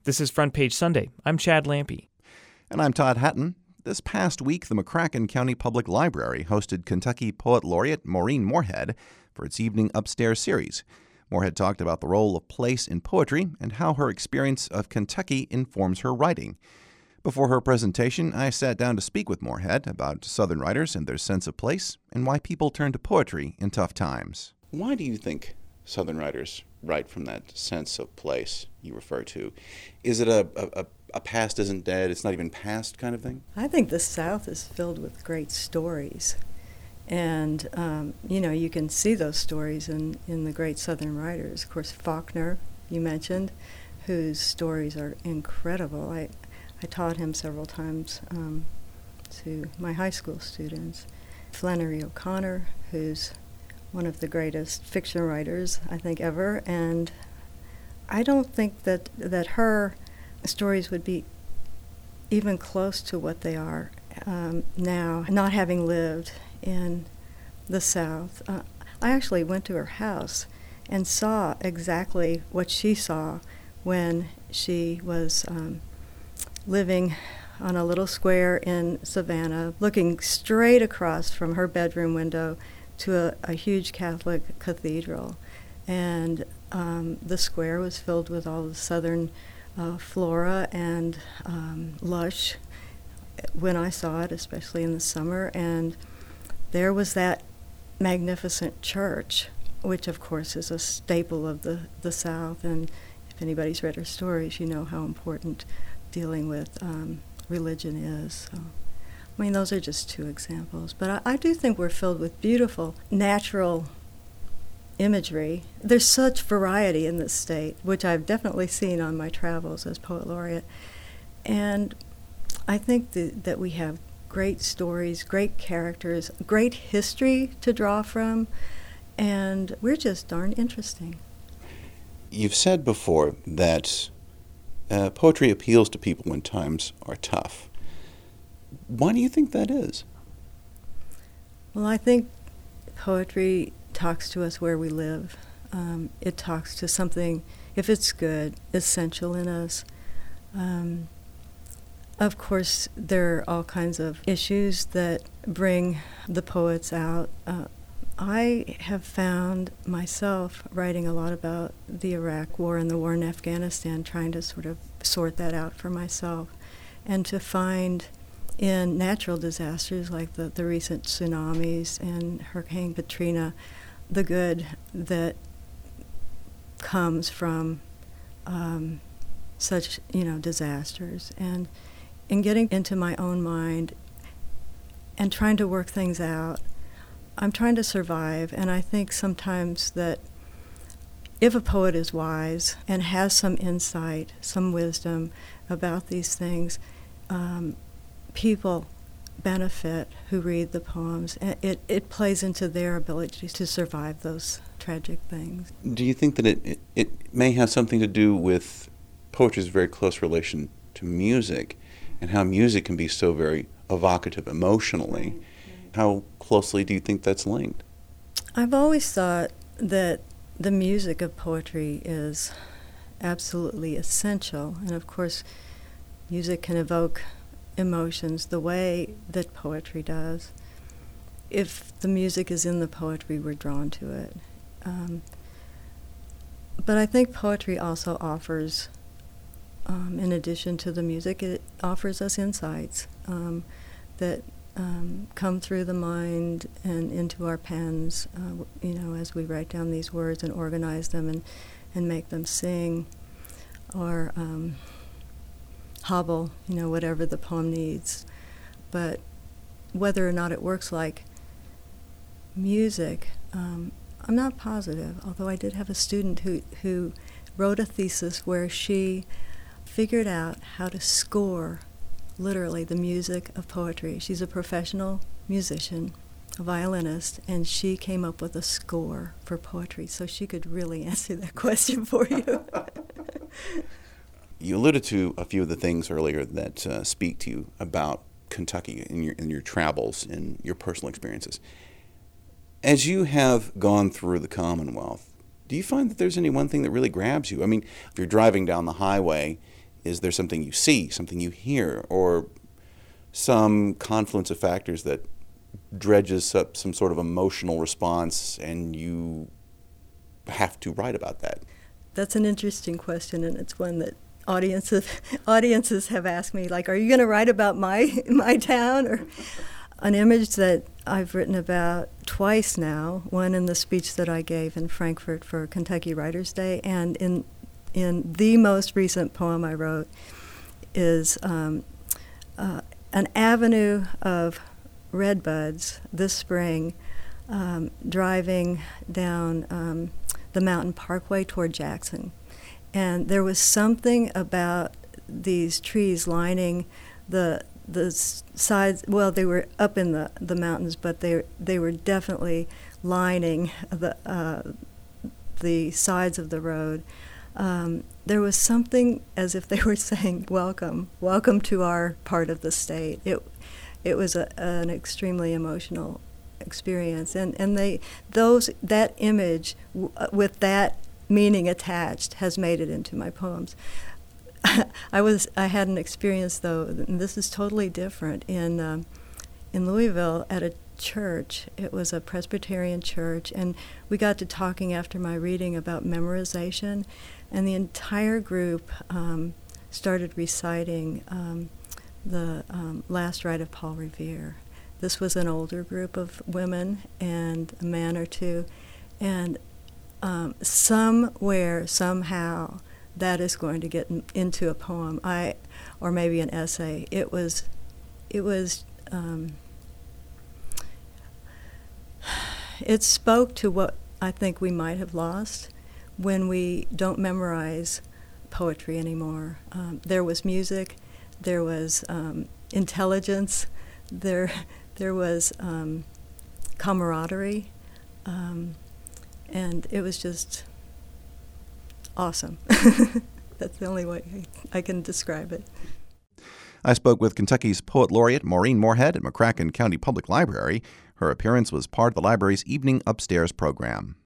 This is Front Page Sunday. I'm Chad Lampe. And I'm Todd Hatton. This past week, the McCracken County Public Library hosted Kentucky Poet Laureate Maureen Moorhead for its Evening Upstairs series. Moorhead talked about the role of place in poetry and how her experience of Kentucky informs her writing. Before her presentation, I sat down to speak with Moorhead about Southern writers and their sense of place and why people turn to poetry in tough times. Why do you think Southern writers write from that sense of place you refer to? Is it a past isn't dead, it's not even past kind of thing? I think the South is filled with great stories. And, you can see those stories in the great Southern writers. Of course, Faulkner, you mentioned, whose stories are incredible. I taught him several times to my high school students. Flannery O'Connor, who's one of the greatest fiction writers, I think, ever. And I don't think that her stories would be even close to what they are now, not having lived in the South. I actually went to her house and saw exactly what she saw when she was living on a little square in Savannah, looking straight across from her bedroom window to a huge Catholic cathedral. And the square was filled with all the Southern flora and lush when I saw it, especially in the summer. And there was that magnificent church, which of course is a staple of the South. And if anybody's read her stories, you know how important dealing with religion is. So, I mean, those are just two examples. But I do think we're filled with beautiful natural imagery. There's such variety in this state, which I've definitely seen on my travels as poet laureate. And I think that we have great stories, great characters, great history to draw from, and we're just darn interesting. You've said before that poetry appeals to people when times are tough. Why do you think that is? Well, I think poetry talks to us where we live. It talks to something, if it's good, essential in us. Of course, there are all kinds of issues that bring the poets out. I have found myself writing a lot about the Iraq War and the war in Afghanistan, trying to sort of sort that out for myself, and to find in natural disasters like the recent tsunamis and Hurricane Katrina, the good that comes from such, disasters. And in getting into my own mind and trying to work things out, I'm trying to survive, and I think sometimes that if a poet is wise and has some insight, some wisdom about these things, people benefit who read the poems. It plays into their ability to survive those tragic things. Do you think that it may have something to do with poetry's very close relation to music, and how music can be so very evocative emotionally? Right. How closely do you think that's linked? I've always thought that the music of poetry is absolutely essential. And of course, music can evoke emotions the way that poetry does. If the music is in the poetry, we're drawn to it. But I think poetry also offers, in addition to the music, it offers us insights that come through the mind and into our pens, as we write down these words and organize them and make them sing or hobble, whatever the poem needs. But whether or not it works like music, I'm not positive, although I did have a student who wrote a thesis where she figured out how to score literally the music of poetry. She's a professional musician, a violinist, and she came up with a score for poetry, so she could really answer that question for you. You alluded to a few of the things earlier that speak to you about Kentucky in your travels and your personal experiences. As you have gone through the Commonwealth, do you find that there's any one thing that really grabs you? I mean, if you're driving down the highway, Is there something you see, something you hear, or some confluence of factors that dredges up some sort of emotional response and you have to write about that? That's an interesting question, and it's one that audiences have asked me, like, are you going to write about my town? Or an image that I've written about twice now, one in the speech that I gave in Frankfurt for Kentucky Writers' Day, and in the most recent poem I wrote is an avenue of redbuds this spring, driving down the mountain parkway toward Jackson. And there was something about these trees lining the sides. Well, they were up in the mountains, but they were definitely lining the sides of the road. There was something as if they were saying, welcome to our part of the state. It was an extremely emotional experience, and that image with that meaning attached has made it into my poems. I had an experience, though, and this is totally different, in Louisville at a church. It was a Presbyterian church, and we got to talking after my reading about memorization, and the entire group started reciting the Last Ride of Paul Revere. This was an older group of women and a man or two, and somewhere, somehow, that is going to get into a poem, or maybe an essay. It was. It spoke to what I think we might have lost when we don't memorize poetry anymore. There was music, there was intelligence, there was camaraderie, and it was just awesome. That's the only way I can describe it. I spoke with Kentucky's Poet Laureate Maureen Moorhead at McCracken County Public Library. Her appearance was part of the library's Evening Upstairs program.